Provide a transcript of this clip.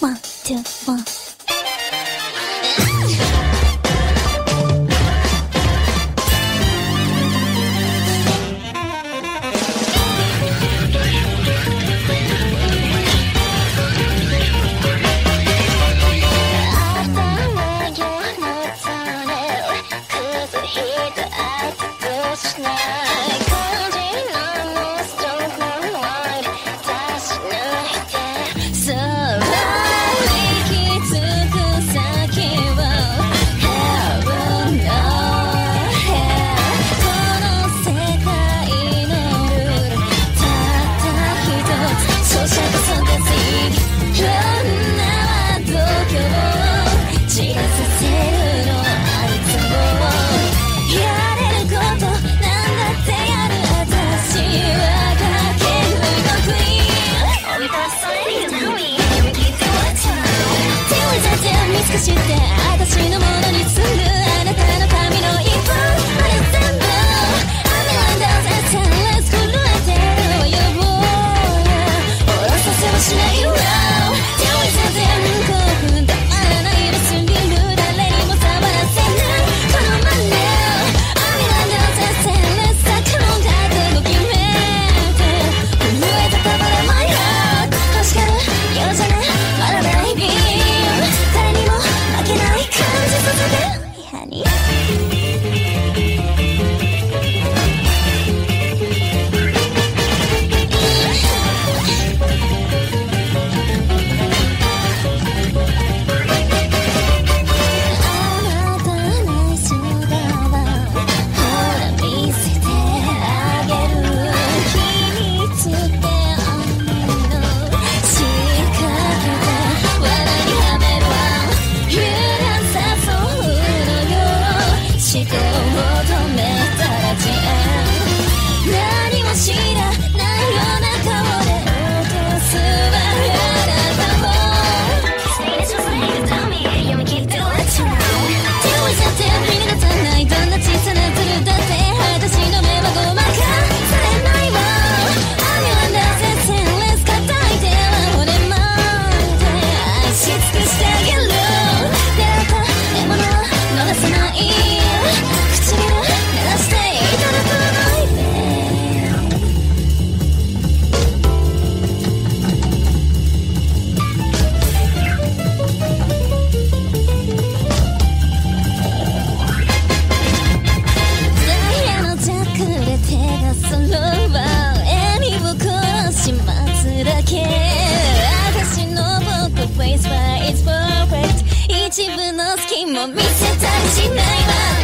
One, two, one.少しって私のものにするあなたの髪の一本あれ全部雨なんだぜセンレス震えてるわよ下ろさせはしないわ手をいざ全国止まらないレスリング誰にも触らせないこのまね雨なんだぜセンレスさかのがって動きめて震えたたばれマイハート欲しがるようじゃねまだベイビー誰にも負けない感じさせて Honey私の僕 Face by it's perfect 一部の隙も見せたりしないわ